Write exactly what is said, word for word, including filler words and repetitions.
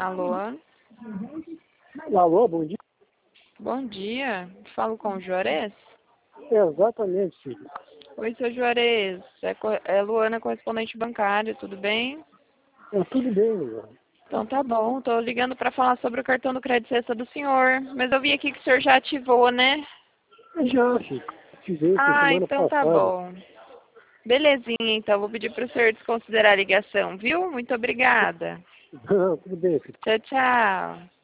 Alô? Alô, bom dia. Bom dia. Falo com o Juarez? Exatamente, filho. Oi, seu Juarez. É, co- é Luana, correspondente bancário, tudo bem? É tudo bem, meu. Então tá bom, tô ligando para falar sobre o cartão do crédito sexta do senhor. Mas eu vi aqui que o senhor já ativou, né? Já, filho. Tive isso Ah, semana então tá passada. bom. Belezinha, então. Vou pedir para o senhor desconsiderar a ligação, viu? Muito obrigada. Não, tudo bem, filho. Tchau, tchau.